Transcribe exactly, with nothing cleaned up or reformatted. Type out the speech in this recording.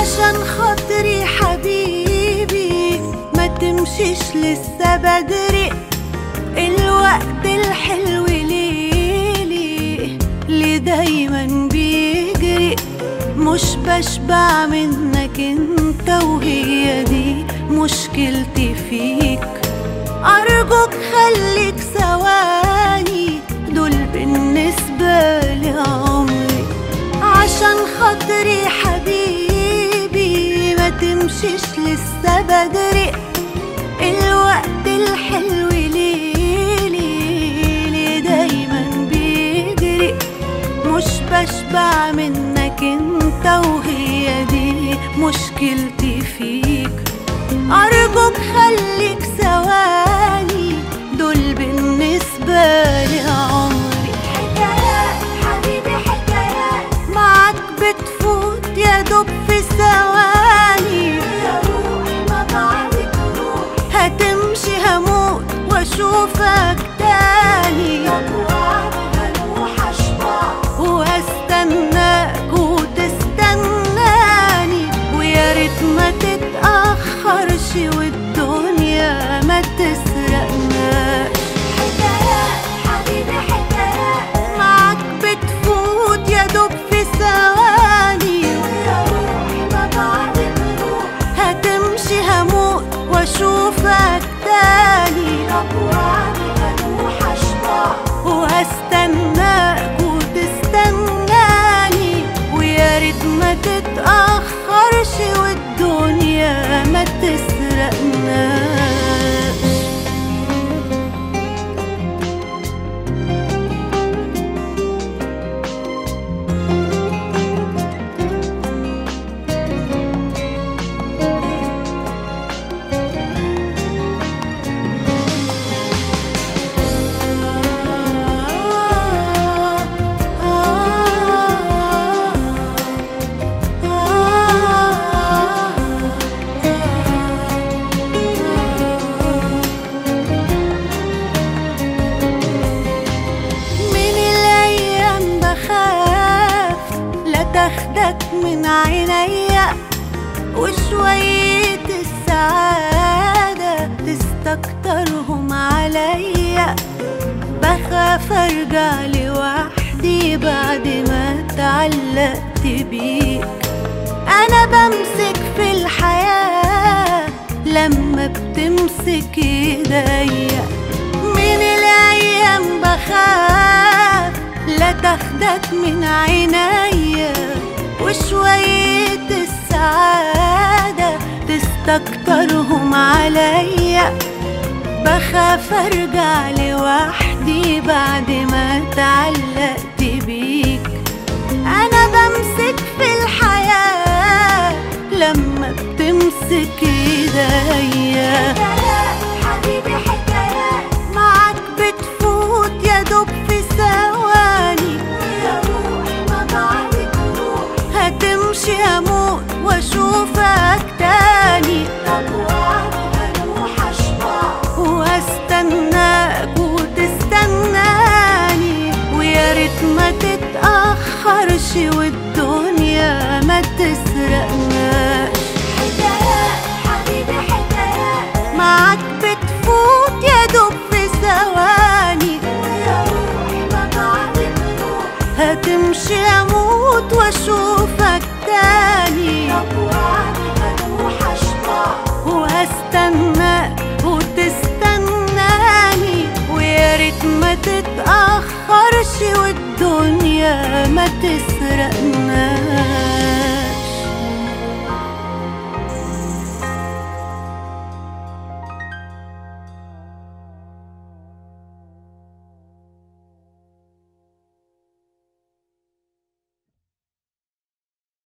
عشان خاطري حبيبي ما تمشيش لسه بدري، الوقت الحلو ليلي اللي دايما بيجري، مش بشبع منك انت وهي دي مشكلتي فيك. أرجوك خليك ثواني دول بالنسبة لي عمري، عشان خاطري حبيبي ما تمشيش لسه بدري، الوقت الحلو ليلي اللي دايما بيجري، مش بشبع منك انت وهي دي مشكلتي فيك. أرجوك خليك ثواني دول بالنسبة لي عمري. حكايات حبيبي حكايات معاك بتفوت يا دوب في ثواني، يا روحي ما بعدك روح، هتمشي هموت واشوفك تاني، طب وعد هروح اشبع وهستناك وتستناني، ويا ريت ما تتأخرش والدنيا ما تسرقناش. حكايات حبيبي حكايات معاك بتفوت يا دوب في ثواني، يا روحي ما بعدك روح، هتمشي هموت واشوفك تاني، طب وعد هروح اشبع وهستناك وتستناني، ويا ريت ما تتأخرش والدنيا ما تسرقناش. تاخدك من عينيا وشوية السعادة تستكترهم عليا، بخاف ارجع لوحدي بعد ما اتعلقت بيك. انا بمسك في الحياة لما بتمسك ايديا، من الايام بخاف لا تاخدك من عينيا وشوية السعادة تستكترهم عليا، بخاف ارجع لوحدي بعد ما اتعلقت بيك. انا بمسك في الحياة لما بتمسك ايديا، حكايات حبيبي حكايات معاك بتفوت يا دوب في ثواني، يا روحي ما بعدك روح، هتمشي هموت